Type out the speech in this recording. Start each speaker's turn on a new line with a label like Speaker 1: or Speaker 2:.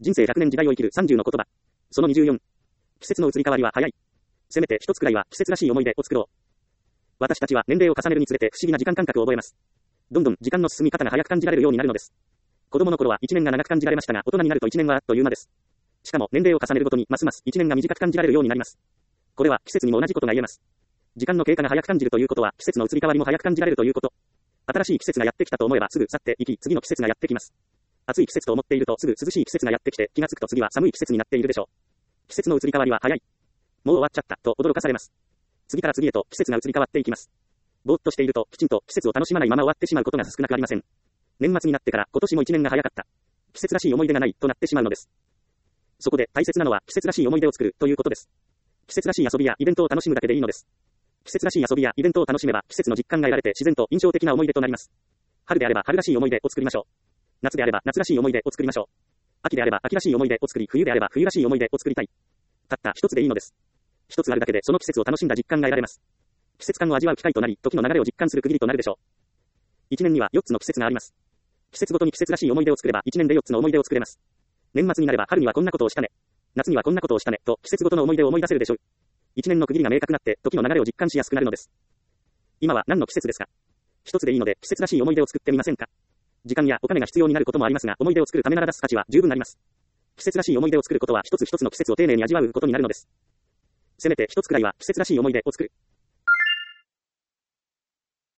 Speaker 1: 人生100年時代を生きる30の言葉。その24。季節の移り変わりは早い。せめて一つくらいは季節らしい思い出を作ろう。私たちは年齢を重ねるにつれて不思議な時間感覚を覚えます。どんどん時間の進み方が早く感じられるようになるのです。子供の頃は1年が長く感じられましたが、大人になると1年はあっという間です。しかも年齢を重ねるごとにますます1年が短く感じられるようになります。これは季節にも同じことが言えます。時間の経過が早く感じるということは季節の移り変わりも早く感じられるということ。新しい季節がやってきたと思えばすぐ去っていき、次の季節がやってきます。暑い季節と思っているとすぐ涼しい季節がやってきて、気がつくと次は寒い季節になっているでしょう。季節の移り変わりは早い。もう終わっちゃったと驚かされます。次から次へと季節が移り変わっていきます。ぼーっとしているときちんと季節を楽しまないまま終わってしまうことが少なくありません。年末になってから今年も1年が早かった。季節らしい思い出がないとなってしまうのです。そこで大切なのは季節らしい思い出を作るということです。季節らしい遊びやイベントを楽しむだけでいいのです。季節らしい遊びやイベントを楽しめば季節の実感が得られて自然と印象的な思い出となります。春であれば春らしい思い出を作りましょう。夏であれば夏らしい思い出を作りましょう。秋であれば秋らしい思い出を作り、冬であれば冬らしい思い出を作りたい。たった一つでいいのです。一つあるだけでその季節を楽しんだ実感が得られます。季節感を味わう機会となり、時の流れを実感する区切りとなるでしょう。一年には4つの季節があります。季節ごとに季節らしい思い出を作れば1年で4つの思い出を作れます。年末になれば春にはこんなことをしたね。夏にはこんなことをしたねと季節ごとの思い出を思い出せるでしょう。一年の区切りが明確になって時の流れを実感しやすくなるのです。今は何の季節ですか？一つでいいので季節らしい思い出を作ってみませんか？時間やお金が必要になることもありますが、思い出を作るためなら出す価値は十分あります。季節らしい思い出を作ることは一つ一つの季節を丁寧に味わうことになるのです。せめて一つくらいは季節らしい思い出を作る。